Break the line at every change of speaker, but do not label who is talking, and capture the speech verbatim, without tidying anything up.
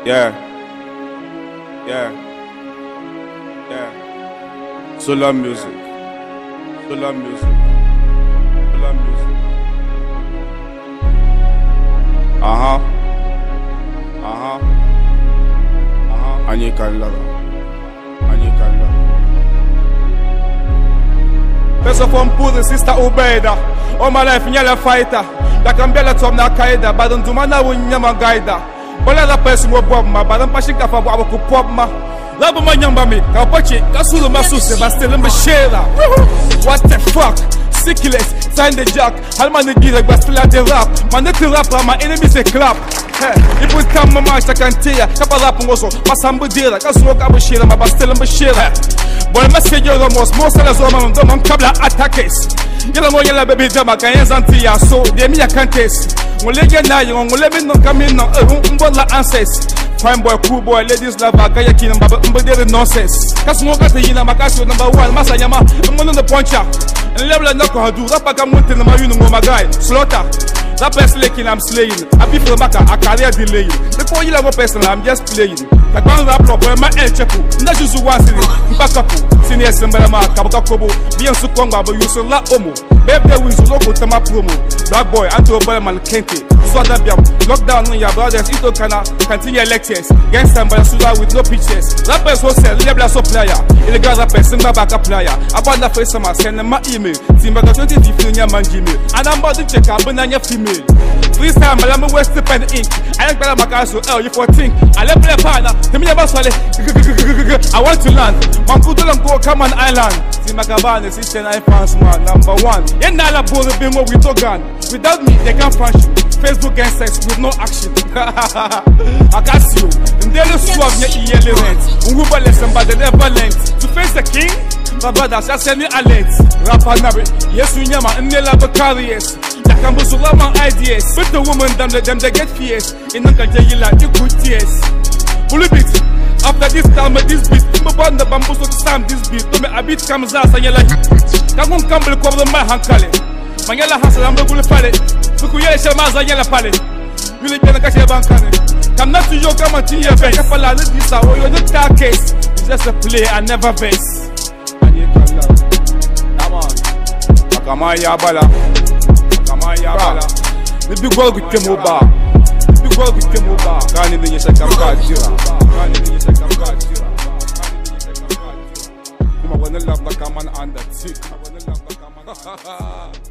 Yeah. Yeah. Yeah. Solar music. Solar music. Solar music. Uh-huh. Uh-huh. Uh-huh. Anyi Kallaga. Anyi Kallaga. Person from Puzi, Sister Ubaida. All my life, nyala fighter. That can be a tom na kaida, but don't do mana wunyama guida. But other person will bob ma, but I'm passing up for our pop ma. Love my young baby, Kapachi, Kasulu Masuse, but still in the shade. What the fuck? Sickles, sign the jack. Halman the gear, but still at the rap. My little rapper, my enemies a clap. If we come, my master can tell you. Couple up also, my sambu dealer, because look up a share, but still in the shade. But I must say, you're almost most of the woman, don't want Kabla attackers. Yellow mo yellow baby jama can use antia, so they me a contest. When they get now, you won't let me not come in on a room, but la ancestors. Fine boy, cool boy, ladies love a gaya king, but there is nonsense. Cause no got the Yina Makasu number one, Masayama, I'm one of the puncher. And level of knock on her do, Rapaka Mountain, my union, my guy, slaughter. That person licking, I'm slaying. I be from Maka, a career delaying. Before you have a person, I'm just playing. Like one rap block where my el chepu, not just one city, Bakapu, Senior Sembalama, Kabakakobo, Bian Sukonga, but you so la homo. Baby, we so local to my promo. Black boy, Anto Bellman Kente, Swada Biam, lockdown on your brothers, Ito Kana, continue lectures, gangster by Suda with no pictures. Rappers will sell, Lebla supplier, illegal rappers, Simba back player. About the face of my send my email, Timbaga twenty fifteen year man Gmail. And I'm about to check out Banana female. Freestyle, I'm a West Pen Ink. I like Bella Macaso, L, you for think. I left my partner, tell me about Swale. I want to land. Mamputo and go come on island. Timagabane, sixty nine pounds man, number one. Yen Nala Bolo Bimo with Togan. Without me, they can't function. Facebook and sex with no action. I got you. And they're the swab near yearly rent. Uba lesson, but they never lent. To face the king, my brothers just send me a late. Rapper Nabi, yes, we nyama, and they love a carriers. That can boost all my ideas. But the woman, them, them, they get fierce. In the Kajayila, you good tears. Bully beat. After this time, this beat, I'm about the bamboo to Sam this beat. To me, a beat comes out, and you're like, come on, come to cover my hankale. Mangala has a number of pallet. Fukuya Shamaza Yella pallet. You live in a cashier bankane. Come not to your come to your face. If I let this out, you're the dark case. It's just a play, I never base. And you can love. Come on. Akamaya Bala. Akamaya Bala. The big world with Kemoba. The big world with Kemoba. Can't even use a camera. Can't even use a camera. I want to love the common and that's it. I want to love the common.